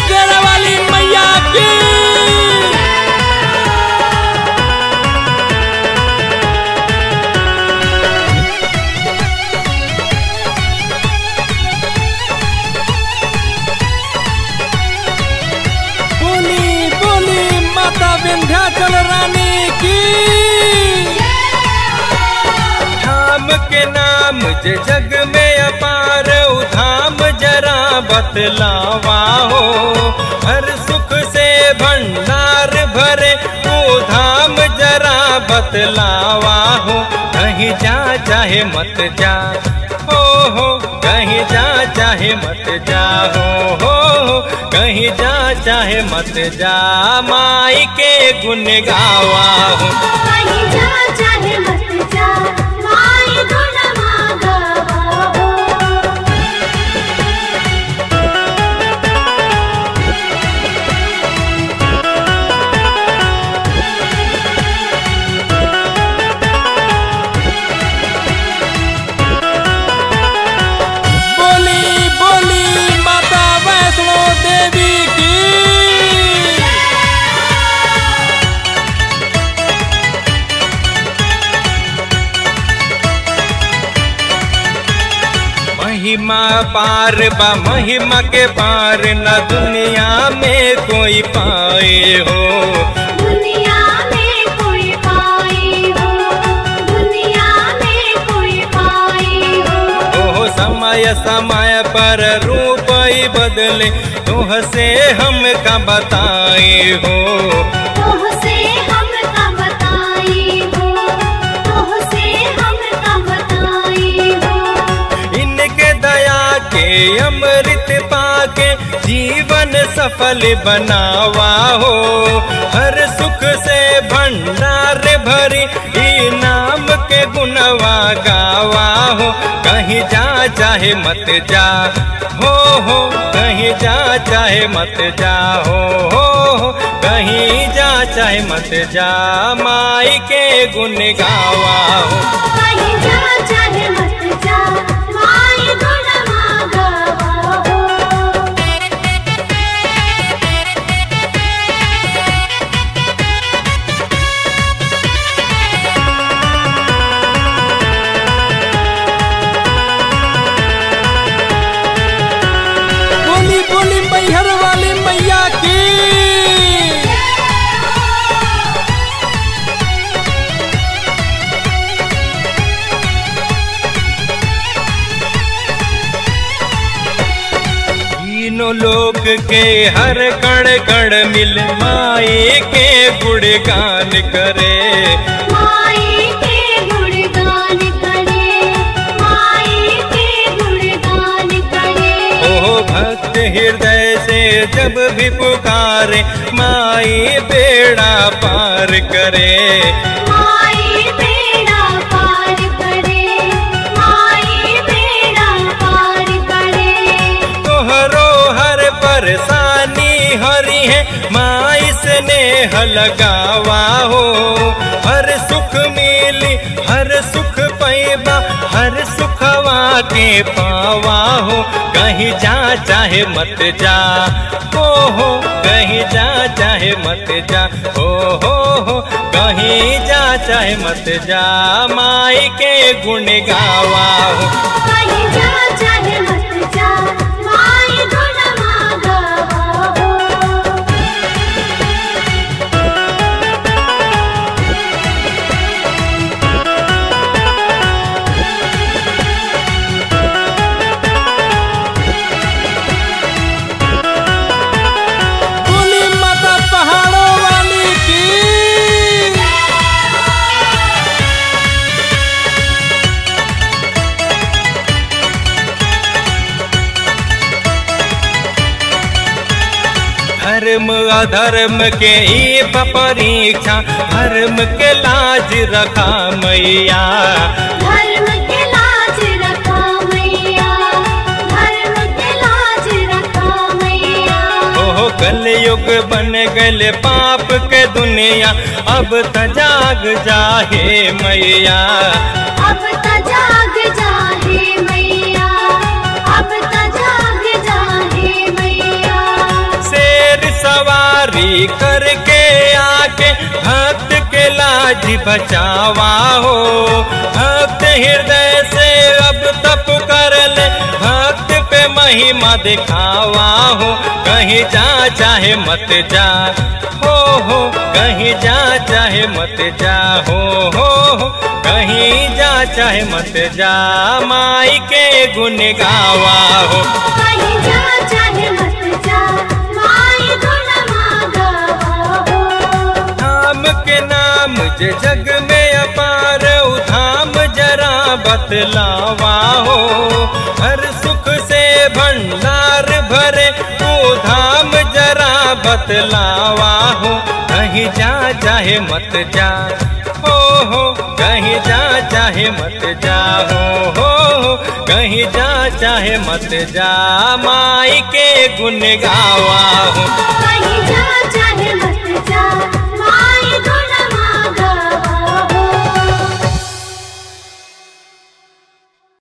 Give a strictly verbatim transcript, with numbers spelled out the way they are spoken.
शेरा वाली मैया की। बोली बोली माता विंध्याचल रानी की। धाम के नाम जे जग में अपार, उ धाम जरा बतलावा हो। हर सुख से भंडार भरे, वो धाम जरा बतलावा हो। कहीं जा चाहे मत जा हो हो, कहीं जा चाहे मत जा हो हो, कहीं जा चाहे मत जा, माई के गुण गावा हो। कहीं जा चाहे मत जा, माई गुण गावा हो। बोली बोली माता वैष्णो देवी की। महिमा पार बा महिमा के पार, न दुनिया में कोई पाए हो। दुनिया में कोई पाए हो, दुनिया में कोई पाए हो। ओह समय समय पर रूप ही बदले, तोह से हम का बताए हो। तोह से हम का बताए हो, तोह से हम का बताए हो। इनके दया के अमृत पाके, जीवन सफल बनावा हो। हर सुख से भंडार भरी, ई नाम के गुणवा गावा हो। कहीं जा चाहे मत जा हो हो, कहीं जा चाहे मत जा हो हो, कहीं जा चाहे मत जा, माई के गुण गावा हो। कहीं जा चाहे मत जा, माई गुण गावा हो। बोली बोली मैहर वाली मैया की। तीनों लोक के हर कण कण मिल, माई के गुणगान करे। माई के गुणगान करे, माई के गुणगान करे। ओ भक्त हृदय से जब भी पुकारे, माई बेड़ा पार करे। माई बेड़ा पार करे, माई बेड़ा पार करे। तोहरो हर परेशानी हरी है, माई स्नेह लगावा हो। हर सुख मिली, हर सुख पैबा, हर सुखवा के पावा हो। कहीं जा चाहे मत जा हो हो, कहीं जा चाहे मत जा हो हो हो, कहीं जा चाहे मत जा, माई के गुण गावा हो। कहीं जा चाहे मत जा, माई गुण गावा हो। बोली माता पहाड़ों वाली की। धर्म अधर्म के ई परीक्षा, धर्म के लाज रखा मैया। धर्म के लाज रखा मैया, धर्म के लाज रखा मैया। ओह कलयुग बन गए पाप के दुनिया, अब त जाग जाहे मैया। अब त जाग जाहे मैया, अब त जाग जाहे मैया। से के भक्त के लाज बचावा हो। भक्त हृदय से अब तप कर ले, भक्त पे महिमा दिखावा हो। कहीं जा चाहे मत जा हो हो, कहीं जा चाहे मत जा हो हो हो, कहीं जा चाहे मत जा, माई के गुण गावा हो। कहीं जा चाहे मत जा, माई गुणवा गावा हो। धाम के नाम जे जग में अपार, उ धाम जरा बतलावा हो। हर सुख से भंडार भरे, वो धाम जरा बतलावा हो। कहीं जा चाहे मत जा हो हो, कहीं जा चाहे मत जा हो हो हो, कहीं जा चाहे मत जा, माई के गुण गावा हो।